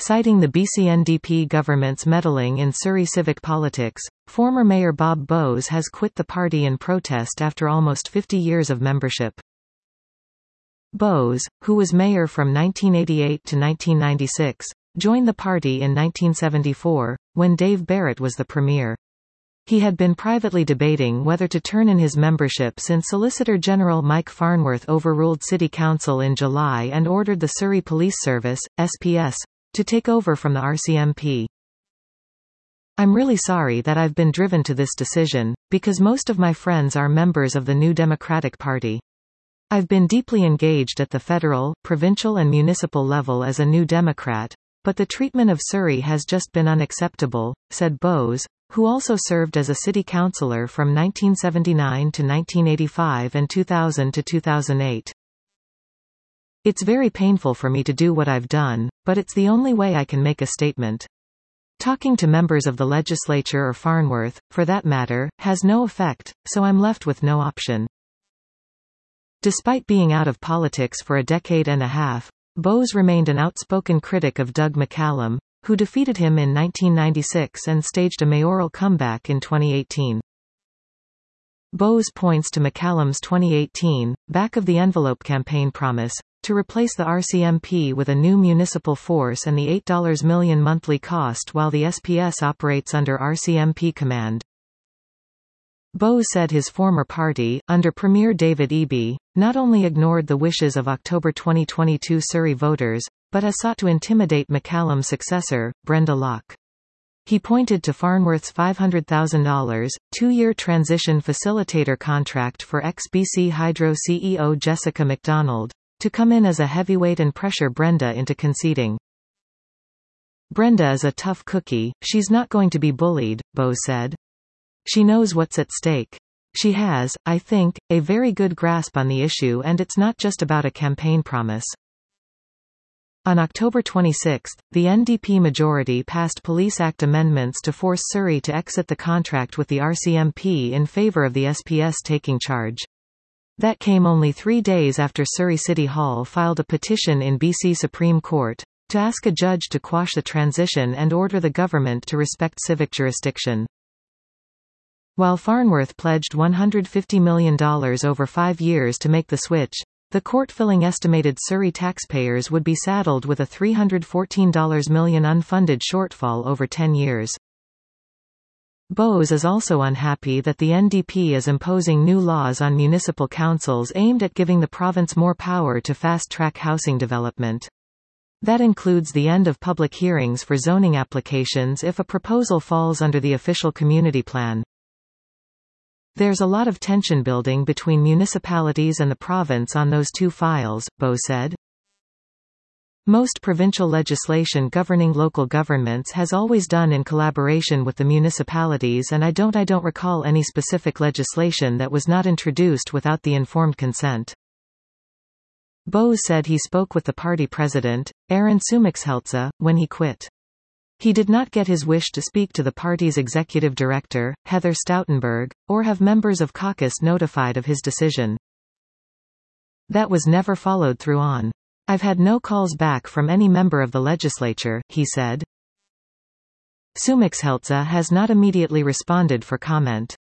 Citing the BC-NDP government's meddling in Surrey civic politics, former Mayor Bob Bowes has quit the party in protest after almost 50 years of membership. Bowes, who was mayor from 1988 to 1996, joined the party in 1974, when Dave Barrett was the premier. He had been privately debating whether to turn in his membership since Solicitor General Mike Farnworth overruled City Council in July and ordered the Surrey Police Service, SPS, to take over from the RCMP. "I'm really sorry that I've been driven to this decision, because most of my friends are members of the New Democratic Party. I've been deeply engaged at the federal, provincial and municipal level as a New Democrat, but the treatment of Surrey has just been unacceptable," said Bowes, who also served as a city councillor from 1979 to 1985 and 2000 to 2008. "It's very painful for me to do what I've done, but it's the only way I can make a statement. Talking to members of the legislature or Farnworth, for that matter, has no effect, so I'm left with no option." Despite being out of politics for a decade and a half, Bowes remained an outspoken critic of Doug McCallum, who defeated him in 1996 and staged a mayoral comeback in 2018. Bowes points to McCallum's 2018, back-of-the-envelope campaign promise, to replace the RCMP with a new municipal force and the $8 million monthly cost while the SPS operates under RCMP command. Bowes said his former party, under Premier David Eby, not only ignored the wishes of October 2022 Surrey voters, but has sought to intimidate McCallum's successor, Brenda Locke. He pointed to Farnworth's $500,000, two-year transition facilitator contract for ex-BC Hydro CEO Jessica McDonald, to come in as a heavyweight and pressure Brenda into conceding. "Brenda is a tough cookie, she's not going to be bullied," Bowes said. "She knows what's at stake. She has, I think, a very good grasp on the issue, and it's not just about a campaign promise." On October 26, the NDP majority passed Police Act amendments to force Surrey to exit the contract with the RCMP in favour of the SPS taking charge. That came only 3 days after Surrey City Hall filed a petition in BC Supreme Court, to ask a judge to quash the transition and order the government to respect civic jurisdiction. While Farnworth pledged $150 million over 5 years to make the switch, the court-filling estimated Surrey taxpayers would be saddled with a $314 million unfunded shortfall over 10 years. Bowes is also unhappy that the NDP is imposing new laws on municipal councils aimed at giving the province more power to fast-track housing development. That includes the end of public hearings for zoning applications if a proposal falls under the official community plan. "There's a lot of tension building between municipalities and the province on those two files," Bowes said. "Most provincial legislation governing local governments has always done in collaboration with the municipalities, and I don't recall any specific legislation that was not introduced without the informed consent." Bowes said he spoke with the party president, Aaron Sumixheltse, when he quit. He did not get his wish to speak to the party's executive director, Heather Stoutenberg, or have members of caucus notified of his decision. "That was never followed through on. I've had no calls back from any member of the legislature," he said. Sumixheltse has not immediately responded for comment.